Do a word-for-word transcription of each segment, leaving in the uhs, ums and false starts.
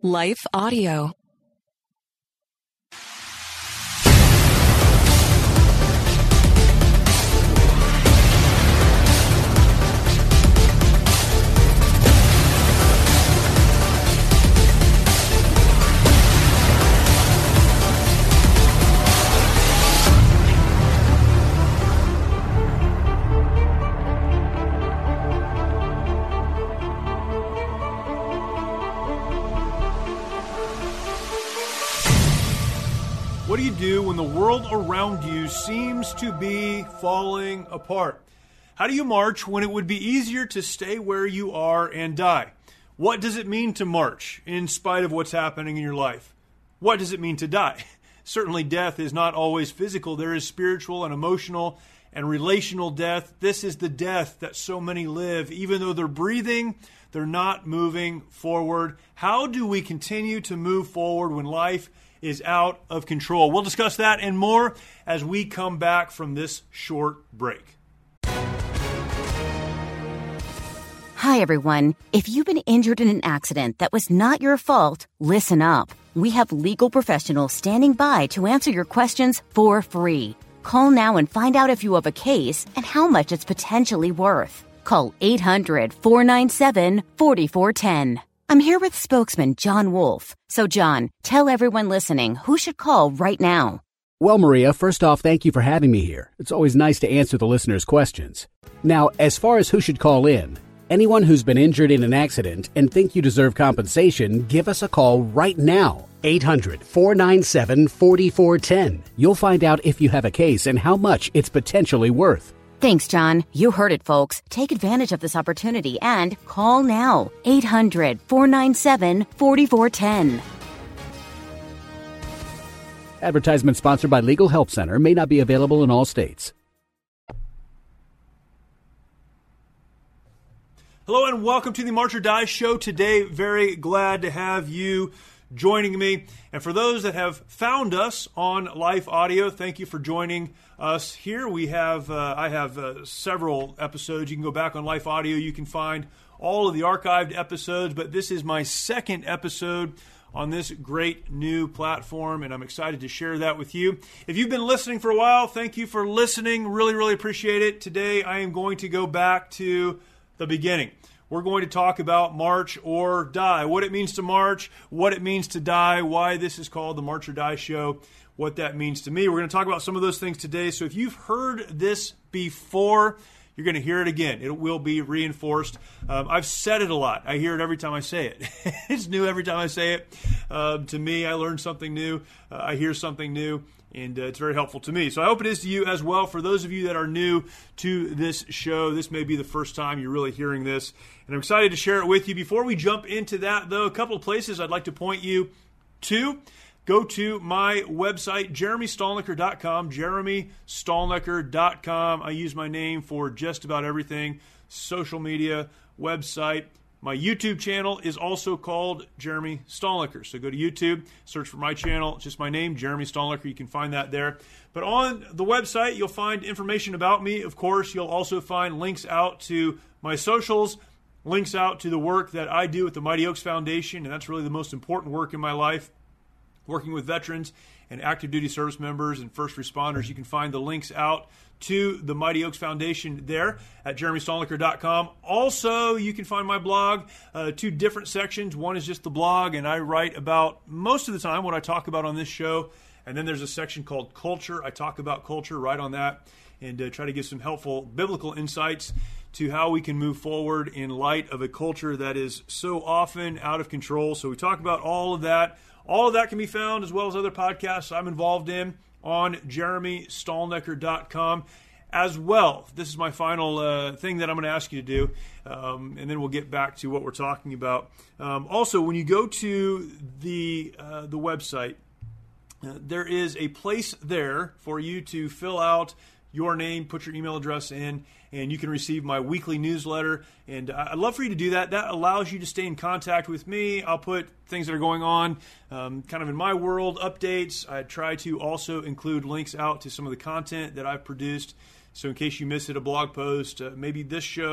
Life Audio. What do you do when the world around you seems to be falling apart? How do you march when it would be easier to stay where you are and die? What does it mean to march in spite of what's happening in your life? What does it mean to die? Certainly death is not always physical. There is spiritual and emotional and relational death. This is the death that so many live. Even though they're breathing, they're not moving forward. How do we continue to move forward when life is out of control? We'll discuss that and more as we come back from this short break. Hi, everyone. If you've been injured in an accident that was not your fault, listen up. We have legal professionals standing by to answer your questions for free. Call now and find out if you have a case and how much it's potentially worth. Call eight hundred, four nine seven, four four one zero. I'm here with spokesman John Wolf. So, John, tell everyone listening who should call right now. Well, Maria, first off, thank you for having me here. It's always nice to answer the listeners' questions. Now, as far as who should call in, anyone who's been injured in an accident and think you deserve compensation, give us a call right now. eight hundred, four nine seven, four four one zero. You'll find out if you have a case and how much it's potentially worth. Thanks, John. You heard it, folks. Take advantage of this opportunity and call now. eight hundred, four nine seven, four four one zero. Advertisement sponsored by Legal Help Center. May not be available in all states. Hello and welcome to the March or Die Show. Today, very glad to have you joining me. And for those that have found us on Life Audio, thank you for joining us here. We have, uh, I have uh, several episodes. You can go back on Life Audio. You can find all of the archived episodes, but this is my second episode on this great new platform, and I'm excited to share that with you. If you've been listening for a while, thank you for listening. Really, really appreciate it. Today, I am going to go back to the beginning. We're going to talk about march or die, what it means to march, what it means to die, why this is called the March or Die Show, what that means to me. We're going to talk about some of those things today. So if you've heard this before, you're going to hear it again. It will be reinforced. Um, I've said it a lot. I hear it every time I say it. It's new every time I say it. Um, to me, I learn something new. Uh, I hear something new. And uh, it's very helpful to me. So I hope it is to you as well. For those of you that are new to this show, this may be the first time you're really hearing this. And I'm excited to share it with you. Before we jump into that, though, a couple of places I'd like to point you to. Go to my website, jeremy stalnecker dot com, jeremy stalnecker dot com. I use my name for just about everything, social media, website. My YouTube channel is also called Jeremy Stalnecker. So go to YouTube, search for my channel, just my name, Jeremy Stalnecker. You can find that there. But on the website, you'll find information about me. Of course, you'll also find links out to my socials, links out to the work that I do at the Mighty Oaks Foundation, and that's really the most important work in my life, working with veterans and active duty service members and first responders. You can find the links out to the Mighty Oaks Foundation there at jeremy stalnecker dot com. Also, you can find my blog, uh, two different sections. One is just the blog, and I write about most of the time what I talk about on this show. And then there's a section called Culture. I talk about culture right on that and uh, try to give some helpful biblical insights to how we can move forward in light of a culture that is so often out of control. So we talk about all of that. All of that can be found, as well as other podcasts I'm involved in, on jeremy stalnecker dot com as well. This is my final uh, thing that I'm going to ask you to do, um, and then we'll get back to what we're talking about. Um, also, when you go to the uh, the website, uh, there is a place there for you to fill out your name, put your email address in, and you can receive my weekly newsletter. And I'd love for you to do that. That allows you to stay in contact with me. I'll put things that are going on um, kind of in my world, updates. I try to also include links out to some of the content that I've produced. So in case you miss it, a blog post, uh, maybe this show,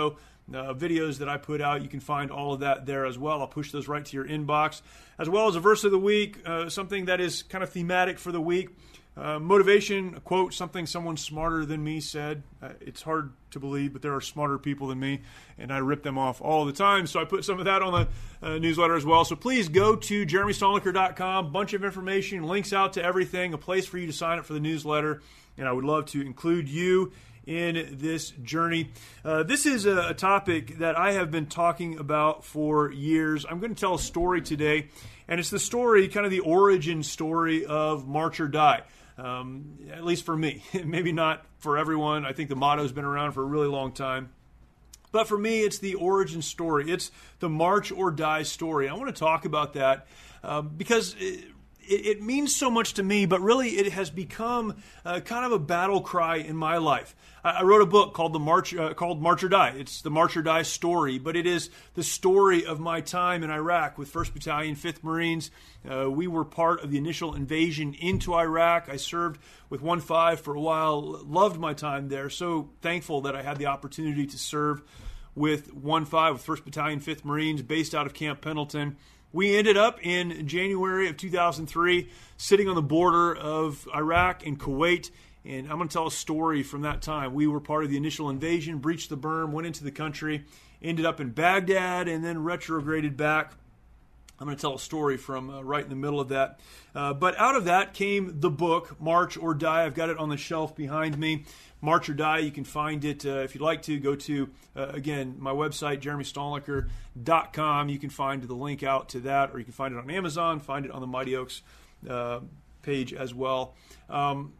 uh, videos that I put out. You can find all of that there as well. I'll push those right to your inbox, as well as a verse of the week, uh, something that is kind of thematic for the week. Uh, motivation, a quote, something someone smarter than me said. Uh, it's hard to believe, but there are smarter people than me, and I rip them off all the time. So I put some of that on the uh, newsletter as well. So please go to jeremy stolniker dot com. Bunch of information, links out to everything, a place for you to sign up for the newsletter, and I would love to include you in this journey. Uh, this is a, a topic that I have been talking about for years. I'm going to tell a story today, and it's the story, kind of the origin story of March or Die. Um, at least for me. Maybe not for everyone. I think the motto's been around for a really long time. But for me, it's the origin story. It's the March or Die story. I want to talk about that uh, because it, it means so much to me, but really it has become uh, kind of a battle cry in my life. I wrote a book called the March uh, called March or Die. It's the March or Die story, but it is the story of my time in Iraq with first Battalion, fifth Marines. Uh, we were part of the initial invasion into Iraq. I served with one five for a while, loved my time there. So thankful that I had the opportunity to serve with one five, with first Battalion, fifth Marines, based out of Camp Pendleton. We ended up in January of two thousand three sitting on the border of Iraq and Kuwait. And I'm going to tell a story from that time. We were part of the initial invasion, breached the berm, went into the country, ended up in Baghdad, and then retrograded back. I'm going to tell a story from uh, right in the middle of that. Uh, but out of that came the book, March or Die. I've got it on the shelf behind me. March or Die, you can find it uh, if you'd like to. Go to, uh, again, my website, jeremy stolniker dot com. You can find the link out to that, or you can find it on Amazon, find it on the Mighty Oaks uh, page as well. Um,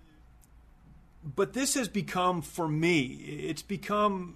But this has become, for me, it's become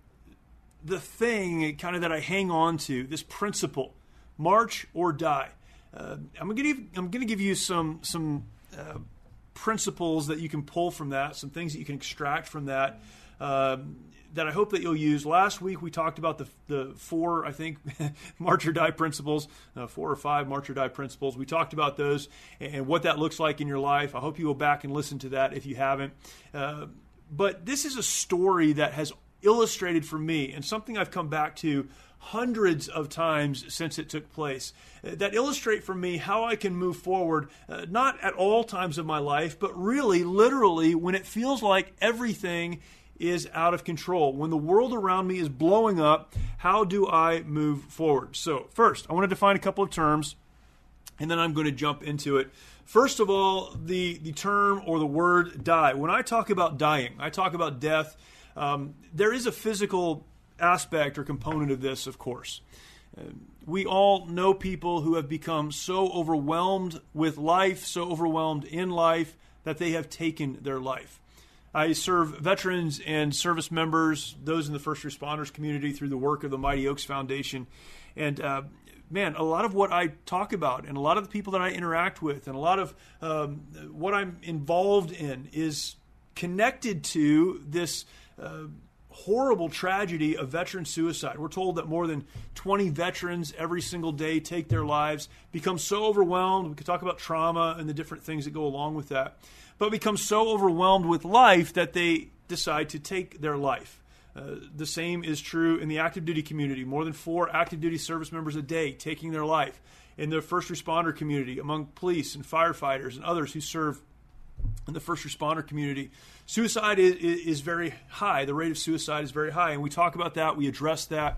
the thing kind of that I hang on to, this principle, March or Die. Uh, I'm going to give, I'm going to give you some some uh, principles that you can pull from that, some things that you can extract from that, uh, that I hope that you'll use. Last week we talked about the the four, I think, March or Die principles, uh, four or five March or Die principles. We talked about those and, and what that looks like in your life. I hope you go back and listen to that if you haven't. Uh, but this is a story that has illustrated for me, and something I've come back to hundreds of times since it took place, uh, that illustrate for me how I can move forward, uh, not at all times of my life, but really, literally, when it feels like everything is out of control. When the world around me is blowing up, how do I move forward? So first, I want to define a couple of terms, and then I'm going to jump into it. First of all, the, the term or the word die. When I talk about dying, I talk about death. Um, there is a physical aspect or component of this, of course. Uh, we all know people who have become so overwhelmed with life, so overwhelmed in life, that they have taken their life. I serve veterans and service members, those in the first responders community, through the work of the Mighty Oaks Foundation. And uh, man, a lot of what I talk about and a lot of the people that I interact with and a lot of um, what I'm involved in is connected to this uh, horrible tragedy of veteran suicide. We're told that more than twenty veterans every single day take their lives, become so overwhelmed. We could talk about trauma and the different things that go along with that, but become so overwhelmed with life that they decide to take their life. Uh, the same is true in the active duty community. More than four active duty service members a day taking their life. In the first responder community, among police and firefighters and others who serve in the first responder community, suicide is, is very high. The rate of suicide is very high, and we talk about that. We address that.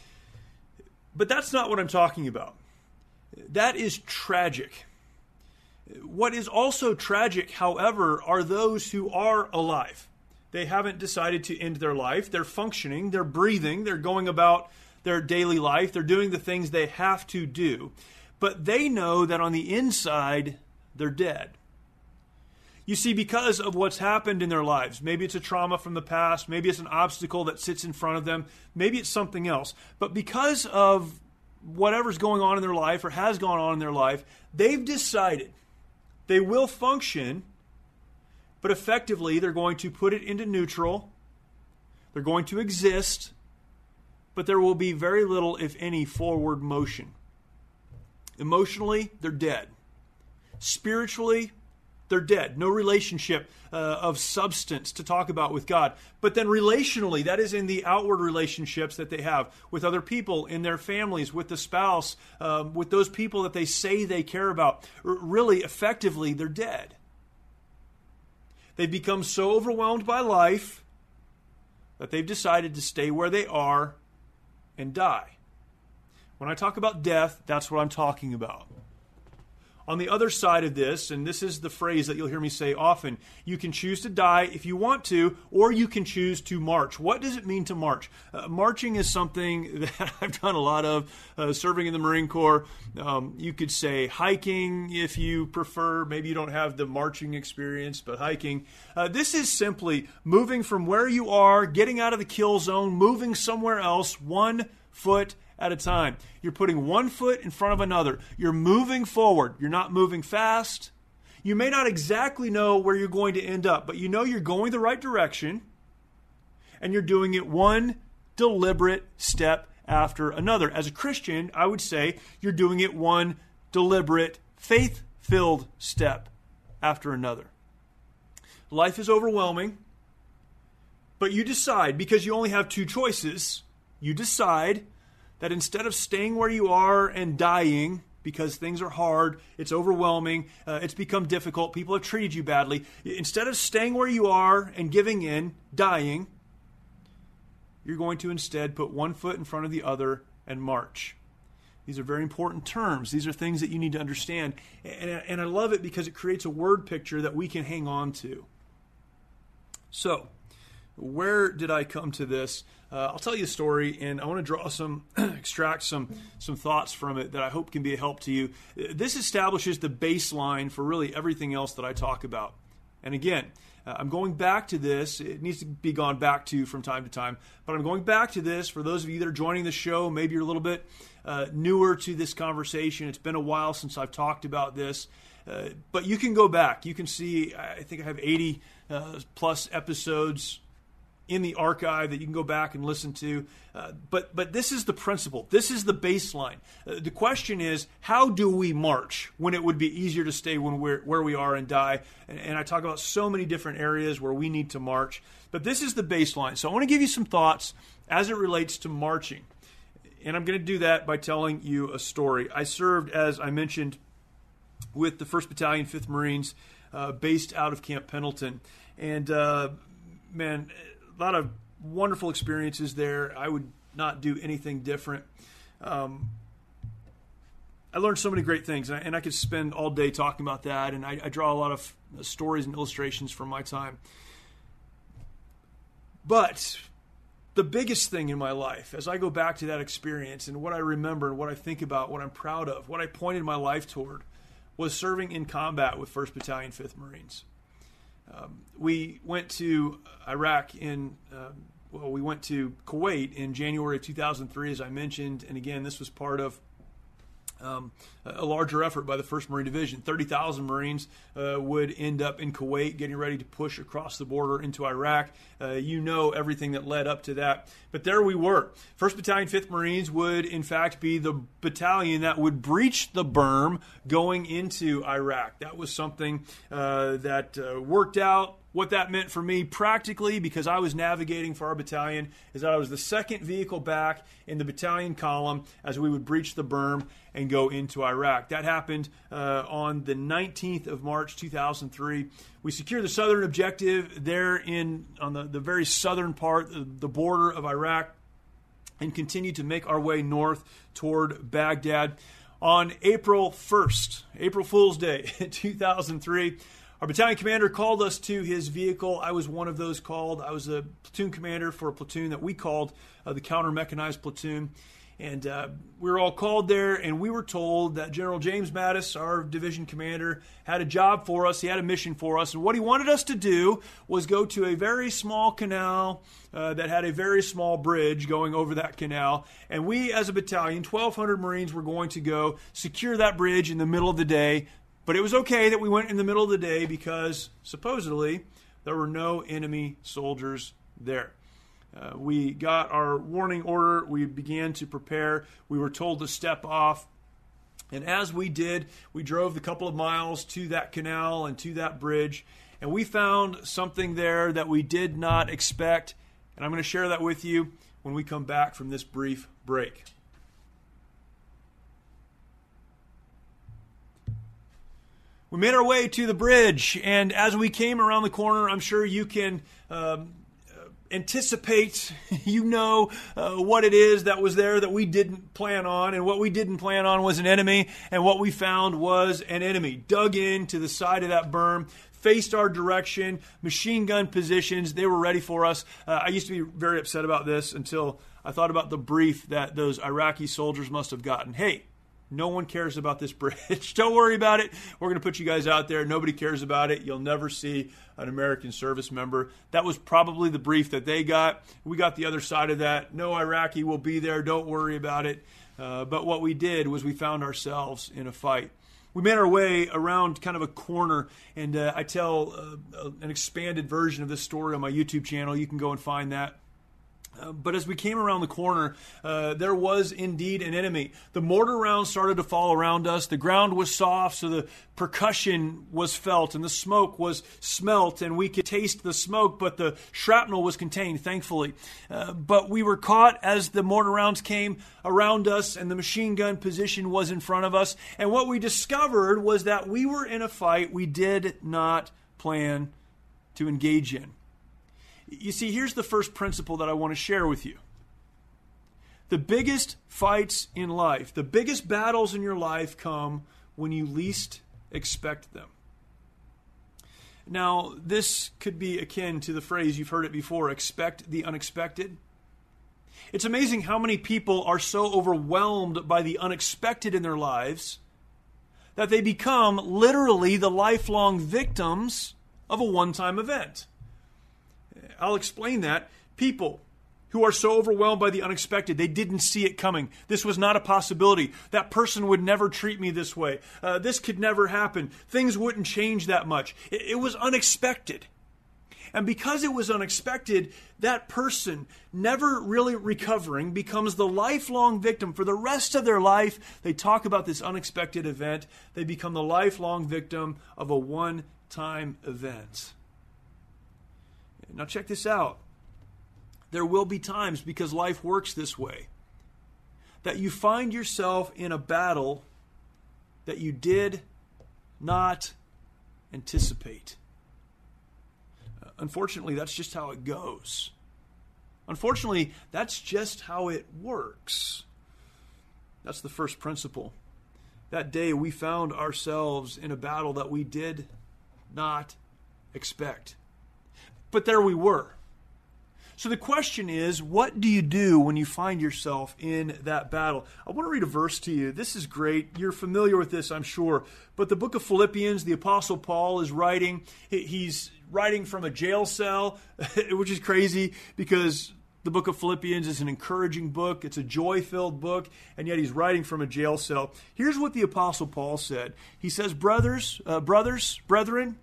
But that's not what I'm talking about. That is tragic. What is also tragic, however, are those who are alive. They haven't decided to end their life. They're functioning. They're breathing. They're going about their daily life. They're doing the things they have to do. But they know that on the inside, they're dead. You see, because of what's happened in their lives, maybe it's a trauma from the past, maybe it's an obstacle that sits in front of them, maybe it's something else. But because of whatever's going on in their life or has gone on in their life, they've decided they will function, but effectively they're going to put it into neutral. They're going to exist, but there will be very little, if any, forward motion. Emotionally, they're dead. Spiritually, they're dead. No relationship uh, of substance to talk about with God. But then relationally, that is in the outward relationships that they have with other people, in their families, with the spouse, um, with those people that they say they care about. R- really, effectively, they're dead. They've become so overwhelmed by life that they've decided to stay where they are and die. When I talk about death, that's what I'm talking about. On the other side of this, and this is the phrase that you'll hear me say often, you can choose to die if you want to, or you can choose to march. What does it mean to march? Uh, marching is something that I've done a lot of, uh, serving in the Marine Corps. Um, you could say hiking if you prefer. Maybe you don't have the marching experience, but hiking. Uh, this is simply moving from where you are, getting out of the kill zone, moving somewhere else, one foot at a time. You're putting one foot in front of another. You're moving forward. You're not moving fast. You may not exactly know where you're going to end up, but you know you're going the right direction, and you're doing it one deliberate step after another. As a Christian, I would say you're doing it one deliberate, faith-filled step after another. Life is overwhelming, but you decide, because you only have two choices, you decide that instead of staying where you are and dying because things are hard, it's overwhelming, uh, it's become difficult, people have treated you badly, instead of staying where you are and giving in, dying, you're going to instead put one foot in front of the other and march. These are very important terms. These are things that you need to understand. And, and I love it because it creates a word picture that we can hang on to. So, where did I come to this? Uh, I'll tell you a story, and I want to draw some, extract some, some thoughts from it that I hope can be a help to you. This establishes the baseline for really everything else that I talk about. And again, uh, I'm going back to this. It needs to be gone back to from time to time, but I'm going back to this for those of you that are joining the show. Maybe you're a little bit uh, newer to this conversation. It's been a while since I've talked about this, uh, but you can go back. You can see, I think I have eighty uh, plus episodes in the archive that you can go back and listen to. Uh, but but this is the principle. This is the baseline. Uh, the question is, how do we march when it would be easier to stay when we're where we are and die? And, and I talk about so many different areas where we need to march. But this is the baseline. So I want to give you some thoughts as it relates to marching. And I'm going to do that by telling you a story. I served, as I mentioned, with the first Battalion, fifth Marines, uh, based out of Camp Pendleton. And, uh, man... a lot of wonderful experiences there. I would not do anything different. Um, I learned so many great things, and I, and I could spend all day talking about that, and I, I draw a lot of stories and illustrations from my time. But the biggest thing in my life, as I go back to that experience and what I remember and what I think about, what I'm proud of, what I pointed my life toward, was serving in combat with first Battalion, fifth Marines. Um, we went to Iraq in, uh, well, we went to Kuwait in January of two thousand three, as I mentioned. And again, this was part of um, a larger effort by the first Marine Division. thirty thousand Marines uh, would end up in Kuwait getting ready to push across the border into Iraq. Uh, you know everything that led up to that. But there we were. first Battalion, fifth Marines would, in fact, be the battalion that would breach the berm going into Iraq. That was something uh, that uh, worked out. What that meant for me practically, because I was navigating for our battalion, is that I was the second vehicle back in the battalion column as we would breach the berm and go into Iraq. That happened uh, on the nineteenth of March, two thousand three. We secured the southern objective there in on the, the very southern part, the border of Iraq, and continued to make our way north toward Baghdad. On April first, April Fool's Day, two thousand three, our battalion commander called us to his vehicle. I was one of those called. I was a platoon commander for a platoon that we called uh, the counter-mechanized platoon. And uh, we were all called there, and we were told that General James Mattis, our division commander, had a job for us. He had a mission for us. And what he wanted us to do was go to a very small canal uh, that had a very small bridge going over that canal. And we, as a battalion, twelve hundred Marines, were going to go secure that bridge in the middle of the day. But it was okay that we went in the middle of the day because, supposedly, there were no enemy soldiers there. Uh, we got our warning order. We began to prepare. We were told to step off And as we did, we drove the couple of miles to that canal and to that bridge, and we found something there that we did not expect. And I'm going to share that with you when we come back from this brief break. We made our way to the bridge, and as we came around the corner, I'm sure you can um, anticipate, you know uh, what it is that was there that we didn't plan on. And what we didn't plan on was an enemy, and what we found was an enemy dug into the side of that berm, faced our direction, machine gun positions. They were ready for us. Uh, I used to be very upset about this until I thought about the brief that those Iraqi soldiers must have gotten. Hey, no one cares about this bridge. Don't worry about it. We're going to put you guys out there. Nobody cares about it. You'll never see an American service member. That was probably the brief that they got. We got the other side of that. No Iraqi will be there. Don't worry about it. Uh, but what we did was we found ourselves in a fight. We made our way around kind of a corner, and uh, I tell uh, an expanded version of this story on my YouTube channel. You can go and find that. Uh, but as we came around the corner, uh, there was indeed an enemy. The mortar rounds started to fall around us. The ground was soft, so the percussion was felt, and the smoke was smelt, and we could taste the smoke, but the shrapnel was contained, thankfully. Uh, but we were caught as the mortar rounds came around us, and the machine gun position was in front of us. And what we discovered was that we were in a fight we did not plan to engage in. You see, here's the first principle that I want to share with you. The biggest fights in life, the biggest battles in your life come when you least expect them. Now, this could be akin to the phrase, you've heard it before, expect the unexpected. It's amazing how many people are so overwhelmed by the unexpected in their lives that they become literally the lifelong victims of a one-time event. I'll explain that. People who are so overwhelmed by the unexpected, they didn't see it coming. This was not a possibility. That person would never treat me this way. Uh, this could never happen. Things wouldn't change that much. It, it was unexpected. And because it was unexpected, that person, never really recovering, becomes the lifelong victim. For the rest of their life, they talk about this unexpected event. They become the lifelong victim of a one-time event. Now check this out. There will be times, because life works this way, that you find yourself in a battle that you did not anticipate. Unfortunately, that's just how it goes. Unfortunately, that's just how it works. That's the first principle. That day we found ourselves in a battle that we did not expect. But there we were. So the question is, what do you do when you find yourself in that battle? I want to read a verse to you. This is great. You're familiar with this, I'm sure. But the book of Philippians, the Apostle Paul is writing. He's writing from a jail cell, which is crazy because the book of Philippians is an encouraging book. It's a joy-filled book, and yet he's writing from a jail cell. Here's what the Apostle Paul said. He says, brothers, uh, brothers, brethren,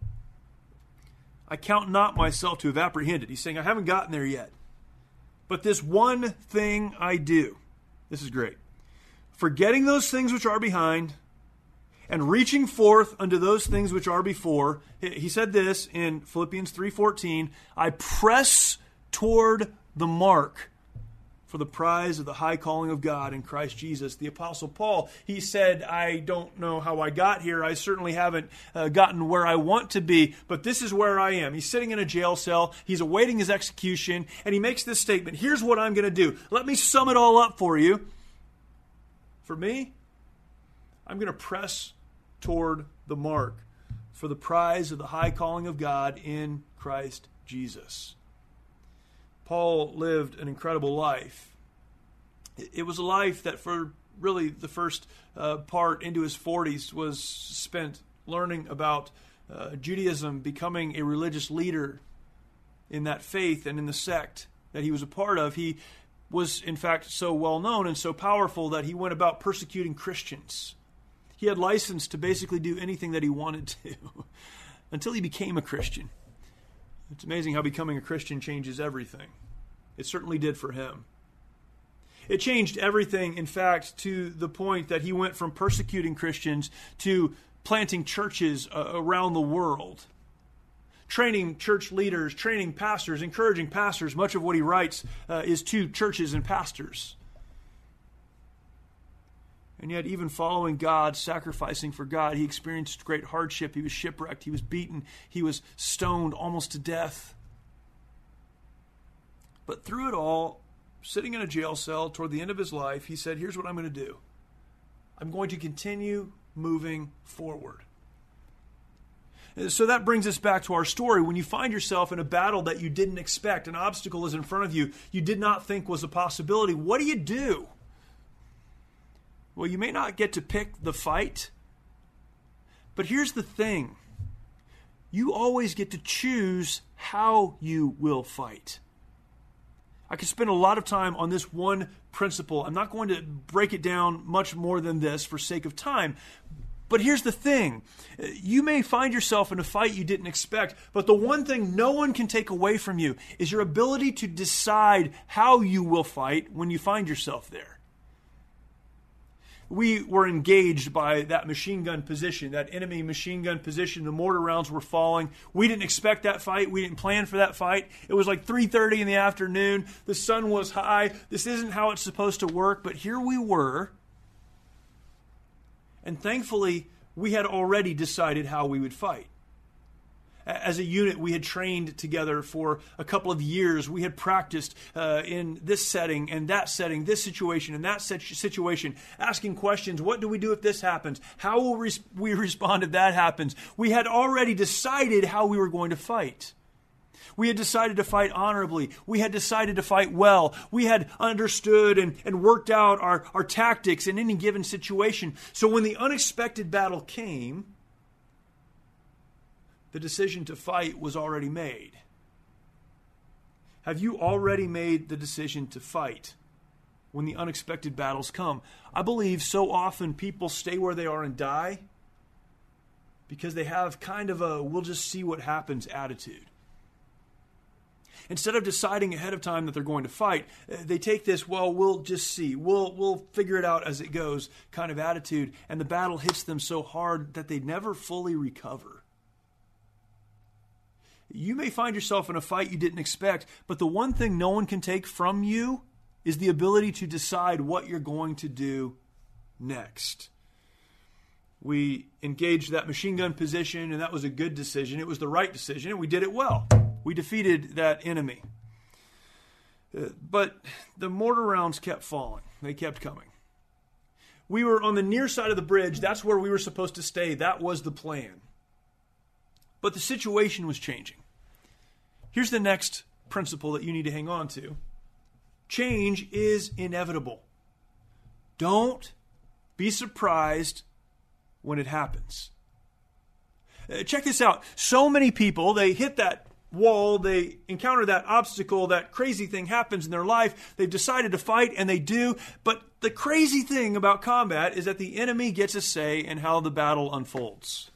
I count not myself to have apprehended. He's saying, I haven't gotten there yet. But this one thing I do. This is great. Forgetting those things which are behind and reaching forth unto those things which are before. He said this in Philippians three fourteen, I press toward the mark for the prize of the high calling of God in Christ Jesus. The Apostle Paul, he said, I don't know how I got here. I certainly haven't uh, gotten where I want to be, but this is where I am. He's sitting in a jail cell. He's awaiting his execution, and he makes this statement. Here's what I'm going to do. Let me sum it all up for you. For me, I'm going to press toward the mark for the prize of the high calling of God in Christ Jesus. Paul lived an incredible life. It was a life that for really the first uh, part into his forties was spent learning about uh, Judaism, becoming a religious leader in that faith and in the sect that he was a part of. He was, in fact, so well known and so powerful that he went about persecuting Christians. He had license to basically do anything that he wanted to until he became a Christian. It's amazing how becoming a Christian changes everything. It certainly did for him. It changed everything, in fact, to the point that he went from persecuting Christians to planting churches uh, around the world, training church leaders, training pastors, encouraging pastors. Much of what he writes uh, is to churches and pastors. And yet, even following God, sacrificing for God, he experienced great hardship. He was shipwrecked. He was beaten. He was stoned almost to death. But through it all, sitting in a jail cell toward the end of his life, he said, here's what I'm going to do. I'm going to continue moving forward. So that brings us back to our story. When you find yourself in a battle that you didn't expect, an obstacle is in front of you, you did not think was a possibility, what do you do? Well, you may not get to pick the fight, but here's the thing. You always get to choose how you will fight. I could spend a lot of time on this one principle. I'm not going to break it down much more than this for sake of time. But here's the thing. You may find yourself in a fight you didn't expect, but the one thing no one can take away from you is your ability to decide how you will fight when you find yourself there. We were engaged by that machine gun position, that enemy machine gun position. The mortar rounds were falling. We didn't expect that fight. We didn't plan for that fight. It was like three thirty in the afternoon. The sun was high. This isn't how it's supposed to work, but here we were. And thankfully, we had already decided how we would fight. As a unit, we had trained together for a couple of years. We had practiced uh, in this setting and that setting, this situation and that situation, asking questions. What do we do if this happens? How will we respond if that happens? We had already decided how we were going to fight. We had decided to fight honorably. We had decided to fight well. We had understood and, and worked out our, our tactics in any given situation. So when the unexpected battle came, the decision to fight was already made. Have you already made the decision to fight when the unexpected battles come? I believe so often people stay where they are and die because they have kind of a we'll just see what happens attitude. Instead of deciding ahead of time that they're going to fight, they take this, well, we'll just see. We'll we'll figure it out as it goes kind of attitude, and the battle hits them so hard that they never fully recover. You may find yourself in a fight you didn't expect, but the one thing no one can take from you is the ability to decide what you're going to do next. We engaged that machine gun position, and that was a good decision. It was the right decision, and we did it well. We defeated that enemy. Uh, but the mortar rounds kept falling. They kept coming. We were on the near side of the bridge. That's where we were supposed to stay. That was the plan. But the situation was changing. Here's the next principle that you need to hang on to. Change is inevitable. Don't be surprised when it happens. Uh, check this out. So many people, they hit that wall, they encounter that obstacle, that crazy thing happens in their life. They've decided to fight, and they do. But the crazy thing about combat is that the enemy gets a say in how the battle unfolds.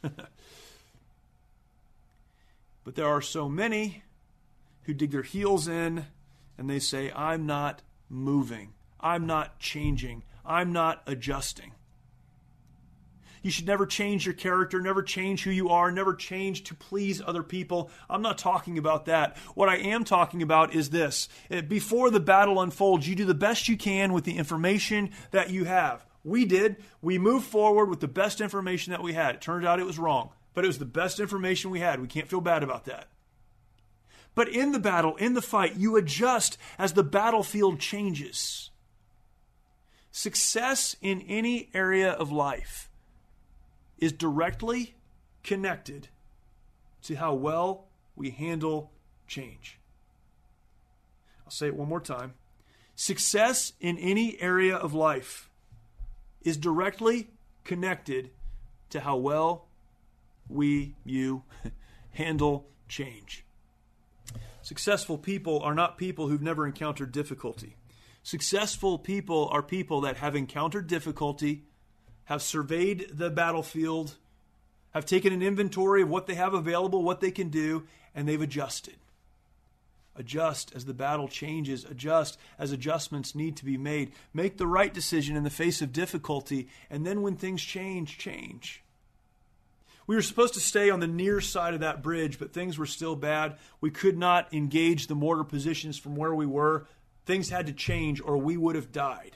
But there are so many who dig their heels in and they say, I'm not moving. I'm not changing. I'm not adjusting. You should never change your character, never change who you are, never change to please other people. I'm not talking about that. What I am talking about is this. Before the battle unfolds, you do the best you can with the information that you have. We did. We moved forward with the best information that we had. It turned out it was wrong. But it was the best information we had. We can't feel bad about that. But in the battle, in the fight, you adjust as the battlefield changes. Success in any area of life is directly connected to how well we handle change. I'll say it one more time. Success in any area of life is directly connected to how well we, you, handle change. Successful people are not people who've never encountered difficulty. Successful people are people that have encountered difficulty, have surveyed the battlefield, have taken an inventory of what they have available, what they can do, and they've adjusted. Adjust as the battle changes. Adjust as adjustments need to be made. Make the right decision in the face of difficulty, and then when things change, change. We were supposed to stay on the near side of that bridge, but things were still bad. We could not engage the mortar positions from where we were. Things had to change or we would have died.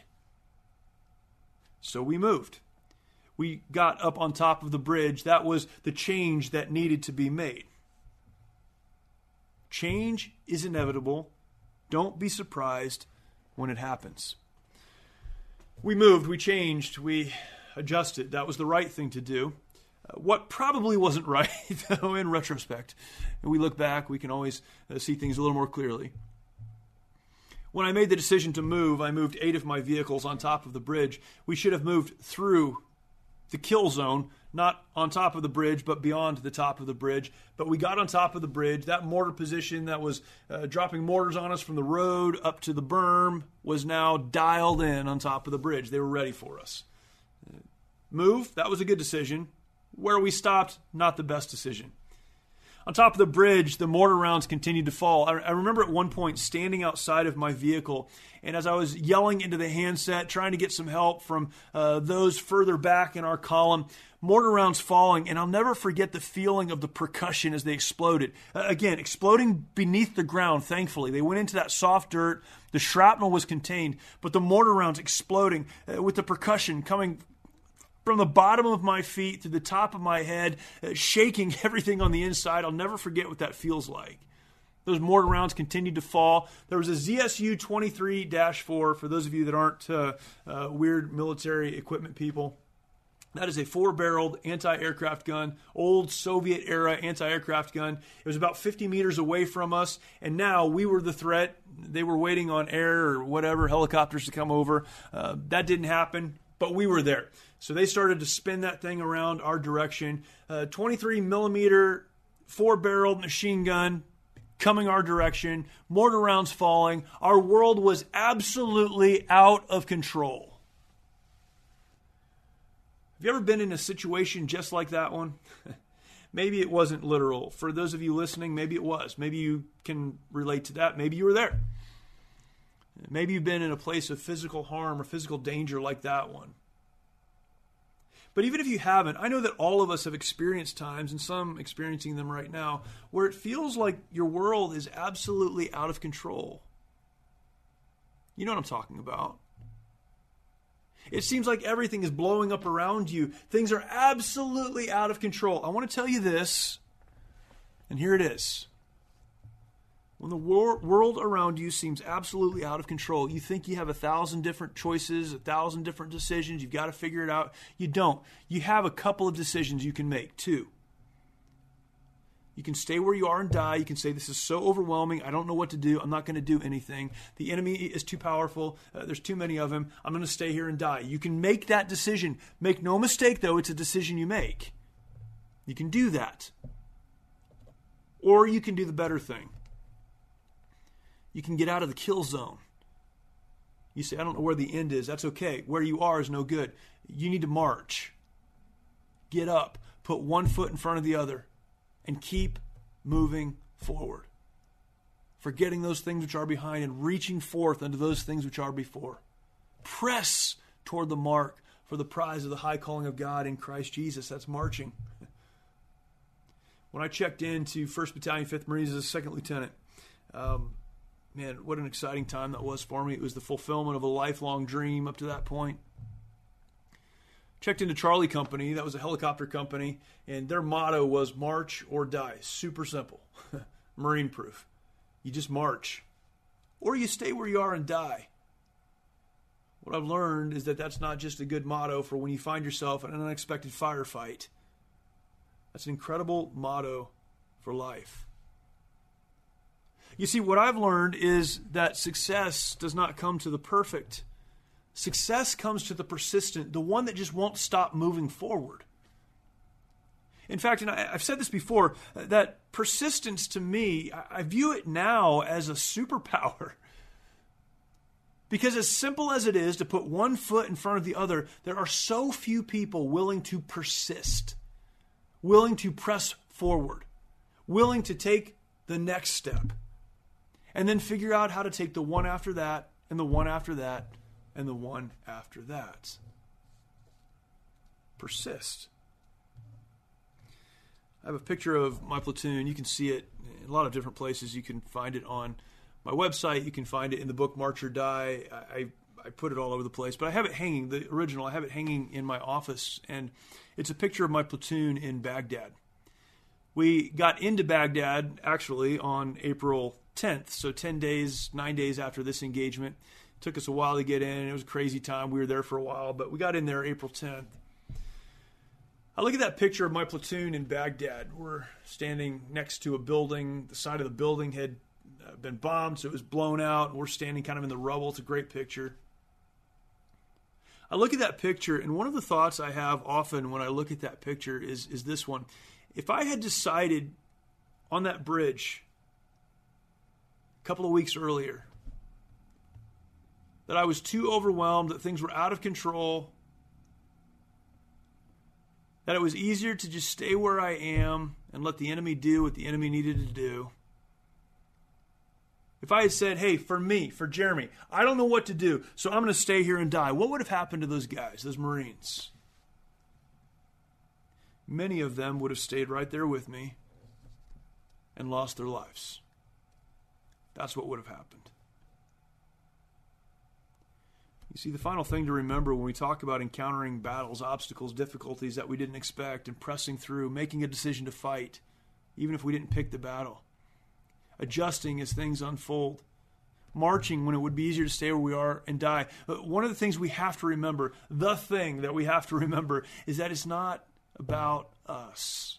So we moved. We got up on top of the bridge. That was the change that needed to be made. Change is inevitable. Don't be surprised when it happens. We moved, we changed, we adjusted. That was the right thing to do. Uh, what probably wasn't right, though, in retrospect. And we look back, we can always uh, see things a little more clearly. When I made the decision to move, I moved eight of my vehicles on top of the bridge. We should have moved through the kill zone, not on top of the bridge, but beyond the top of the bridge. But we got on top of the bridge. That mortar position that was uh, dropping mortars on us from the road up to the berm was now dialed in on top of the bridge. They were ready for us. Uh, move, that was a good decision. Where we stopped, not the best decision. On top of the bridge, the mortar rounds continued to fall. I, I remember at one point standing outside of my vehicle, and as I was yelling into the handset, trying to get some help from uh, those further back in our column, mortar rounds falling, and I'll never forget the feeling of the percussion as they exploded. Uh, again, exploding beneath the ground, thankfully. They went into that soft dirt. The shrapnel was contained, but the mortar rounds exploding uh, with the percussion coming from the bottom of my feet to the top of my head, uh, shaking everything on the inside. I'll never forget what that feels like. Those mortar rounds continued to fall. There was a Z S U twenty-three dash four, for those of you that aren't uh, uh, weird military equipment people. That is a four-barreled anti-aircraft gun, old Soviet-era anti-aircraft gun. It was about fifty meters away from us, and now we were the threat. They were waiting on air or whatever, helicopters to come over. Uh, that didn't happen, but we were there. So they started to spin that thing around our direction. Uh, twenty-three millimeter four-barreled machine gun coming our direction. Mortar rounds falling. Our world was absolutely out of control. Have you ever been in a situation just like that one? Maybe it wasn't literal. For those of you listening, maybe it was. Maybe you can relate to that. Maybe you were there. Maybe you've been in a place of physical harm or physical danger like that one. But even if you haven't, I know that all of us have experienced times, and some experiencing them right now, where it feels like your world is absolutely out of control. You know what I'm talking about. It seems like everything is blowing up around you. Things are absolutely out of control. I want to tell you this, and here it is. When the wor- world around you seems absolutely out of control, you think you have a thousand different choices, a thousand different decisions, you've got to figure it out. You don't. You have a couple of decisions you can make, two. You can stay where you are and die. You can say, this is so overwhelming, I don't know what to do, I'm not going to do anything. The enemy is too powerful, uh, there's too many of them, I'm going to stay here and die. You can make that decision. Make no mistake, though, it's a decision you make. You can do that. Or you can do the better thing. You can get out of the kill zone. You say, I don't know where the end is. That's okay. Where you are is no good. You need to march. Get up. Put one foot in front of the other. And keep moving forward. Forgetting those things which are behind and reaching forth unto those things which are before. Press toward the mark for the prize of the high calling of God in Christ Jesus. That's marching. When I checked into first Battalion, fifth Marines as a second lieutenant, um, man, what an exciting time that was for me. It was the fulfillment of a lifelong dream up to that point. Checked into Charlie Company. That was a helicopter company. And their motto was march or die. Super simple. Marine proof. You just march. Or you stay where you are and die. What I've learned is that that's not just a good motto for when you find yourself in an unexpected firefight. That's an incredible motto for life. You see, what I've learned is that success does not come to the perfect. Success comes to the persistent, the one that just won't stop moving forward. In fact, and I, I've said this before, that persistence to me, I, I view it now as a superpower. Because as simple as it is to put one foot in front of the other, there are so few people willing to persist, willing to press forward, willing to take the next step. and then figure out how to take the one after that, and the one after that, and the one after that. Persist. I have a picture of my platoon. You can see it in a lot of different places. You can find it on my website. You can find it in the book March or Die. I, I put it all over the place, but I have it hanging, the original, I have it hanging in my office, and it's a picture of my platoon in Baghdad. We got into Baghdad, actually, on April tenth, so ten days, nine days after this engagement. It took us a while to get in. It was a crazy time. We were there for a while, but we got in there April tenth. I look at that picture of my platoon in Baghdad. We're standing next to a building. The side of the building had been bombed, so it was blown out. We're standing kind of in the rubble. It's a great picture. I look at that picture, and one of the thoughts I have often when I look at that picture is, is this one. If I had decided on that bridge a couple of weeks earlier that I was too overwhelmed, that things were out of control, that it was easier to just stay where I am and let the enemy do what the enemy needed to do. If I had said, hey, for me, for Jeremy, I don't know what to do, so I'm going to stay here and die, what would have happened to those guys, those Marines? Many of them would have stayed right there with me and lost their lives. That's what would have happened. You see, the final thing to remember when we talk about encountering battles, obstacles, difficulties that we didn't expect, and pressing through, making a decision to fight, even if we didn't pick the battle, adjusting as things unfold, marching when it would be easier to stay where we are and die. One of the things we have to remember, the thing that we have to remember, is that it's not about us.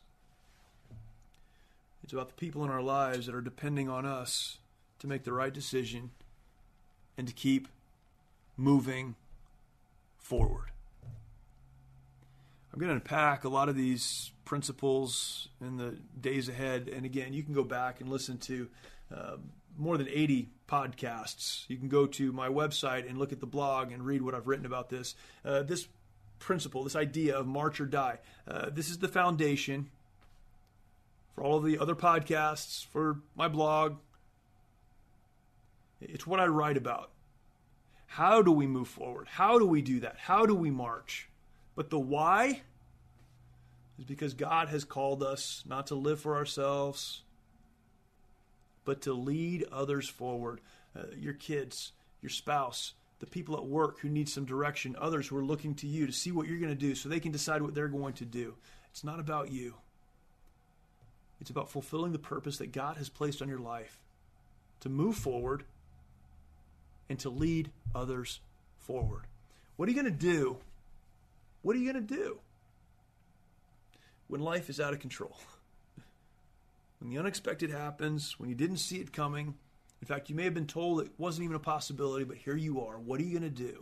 It's about the people in our lives that are depending on us to make the right decision and to keep moving forward. I'm going to unpack a lot of these principles in the days ahead. And again, you can go back and listen to uh, more than eighty podcasts. You can go to my website and look at the blog and read what I've written about this. Uh, this principle, this idea of march or die, uh, this is the foundation for all of the other podcasts, for my blog. It's what I write about. How do we move forward? How do we do that? How do we march? But the why is because God has called us not to live for ourselves, but to lead others forward. Uh, your kids, your spouse, the people at work who need some direction, others who are looking to you to see what you're going to do so they can decide what they're going to do. It's not about you. It's about fulfilling the purpose that God has placed on your life to move forward and to lead others forward. What are you going to do? What are you going to do when life is out of control? When the unexpected happens, when you didn't see it coming. In fact, you may have been told it wasn't even a possibility, but here you are. What are you going to do?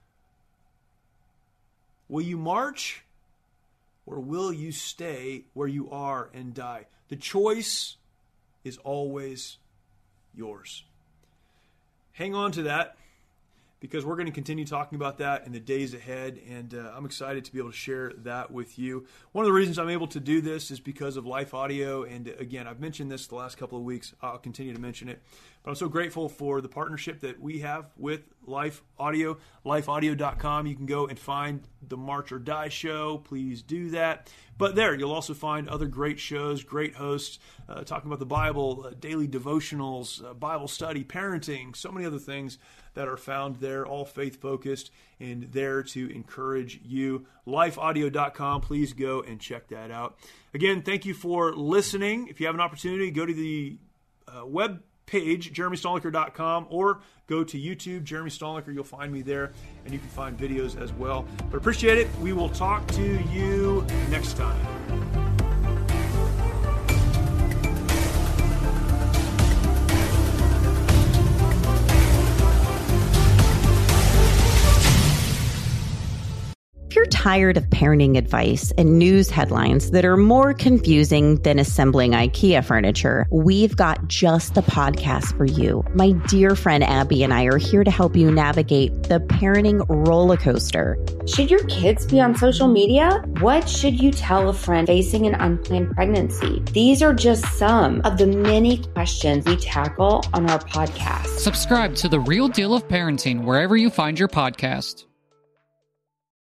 Will you march, or will you stay where you are and die? The choice is always yours. Hang on to that, because we're going to continue talking about that in the days ahead, and uh, I'm excited to be able to share that with you. One of the reasons I'm able to do this is because of Life Audio, and again, I've mentioned this the last couple of weeks. I'll continue to mention it, but I'm so grateful for the partnership that we have with Life Audio, life audio dot com. You can go and find the March or Die show. Please do that. But there, you'll also find other great shows, great hosts, uh, talking about the Bible, uh, daily devotionals, uh, Bible study, parenting, so many other things that are found there, all faith-focused and there to encourage you. life audio dot com, please go and check that out. Again, thank you for listening. If you have an opportunity, go to the uh, web page, jeremy stolniker dot com, or go to YouTube, Jeremy Stolniker. You'll find me there, and you can find videos as well. But appreciate it. We will talk to you next time. If you're tired of parenting advice and news headlines that are more confusing than assembling IKEA furniture, we've got just the podcast for you. My dear friend Abby and I are here to help you navigate the parenting roller coaster. Should your kids be on social media? What should you tell a friend facing an unplanned pregnancy? These are just some of the many questions we tackle on our podcast. Subscribe to The Real Deal of Parenting wherever you find your podcast.